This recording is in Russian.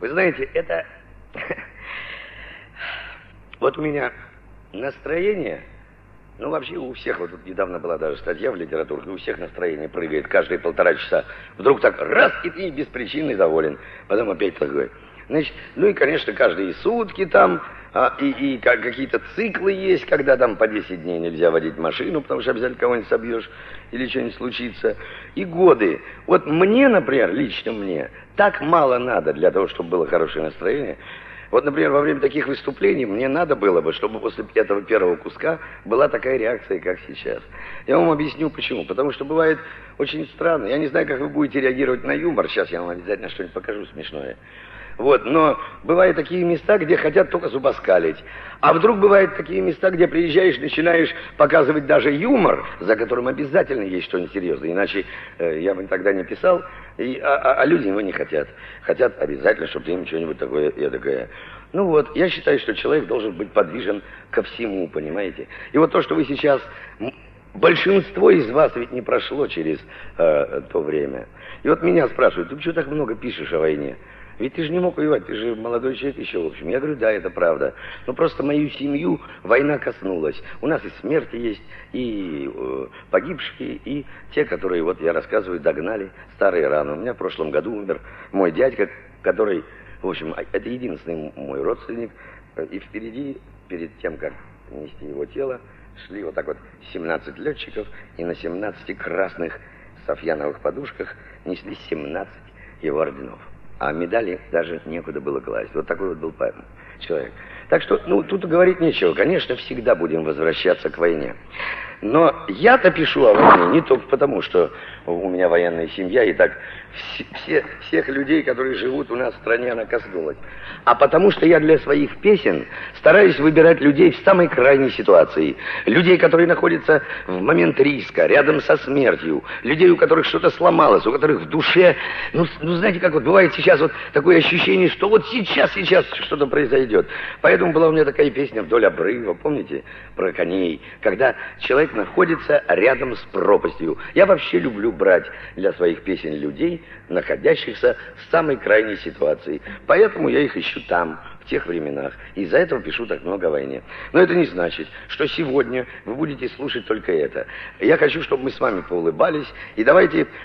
Вы знаете, это... Вот у меня настроение... Ну, вообще у всех, вот тут недавно была даже статья в литературке, у всех настроение прыгает каждые 1,5 часа. Вдруг так раз, и ты без причины доволен. Потом опять такой. Значит, ну и, конечно, каждые сутки там, и какие-то циклы есть, когда там по 10 дней нельзя водить машину, потому что обязательно кого-нибудь собьешь или что-нибудь случится. И годы. Вот мне, например, лично мне, так мало надо для того, чтобы было хорошее настроение. Вот, например, во время таких выступлений мне надо было бы, чтобы после этого первого куска была такая реакция, как сейчас. Я вам объясню, почему. Потому что бывает очень странно. Я не знаю, как вы будете реагировать на юмор. Сейчас я вам обязательно что-нибудь покажу смешное. Вот, но бывают такие места, где хотят только зубоскалить. А вдруг бывают такие места, где приезжаешь, начинаешь показывать даже юмор, за которым обязательно есть что-нибудь серьезное. Иначе я бы тогда не писал, а люди его не хотят. Хотят обязательно, чтобы ты им что-нибудь такое эдакое. Ну вот, я считаю, что человек должен быть подвижен ко всему, понимаете? И вот то, что вы сейчас... Большинство из вас ведь не прошло через то время. И вот меня спрашивают, ты почему так много пишешь о войне? Ведь ты же не мог воевать, ты же молодой человек еще, в общем. Я говорю, да, это правда. Но просто мою семью война коснулась. У нас и смерти есть, и погибшие, и те, которые, вот я рассказываю, догнали старые раны. У меня в прошлом году умер мой дядька, который, в общем, это единственный мой родственник. И впереди, перед тем, как нести его тело, шли вот так вот 17 летчиков, и на 17 красных софьяновых подушках несли 17 его орденов. А медали даже некуда было класть. Вот такой вот был человек. Так что, ну, тут говорить нечего. Конечно, всегда будем возвращаться к войне. Но я-то пишу о войне не только потому, что у меня военная семья, и так всех людей, которые живут у нас в стране, она коснулась. А потому что я для своих песен стараюсь выбирать людей в самой крайней ситуации. Людей, которые находятся в момент риска, рядом со смертью. Людей, у которых что-то сломалось, у которых в душе... Ну, знаете, как вот бывает сейчас вот такое ощущение, что вот сейчас что-то произойдет. Поэтому была у меня такая песня «Вдоль обрыва», помните, про коней, когда человек находится рядом с пропастью. Я вообще люблю брать для своих песен людей, находящихся в самой крайней ситуации. Поэтому я их ищу там, в тех временах. И из-за этого пишу так много о войне. Но это не значит, что сегодня вы будете слушать только это. Я хочу, чтобы мы с вами поулыбались. И давайте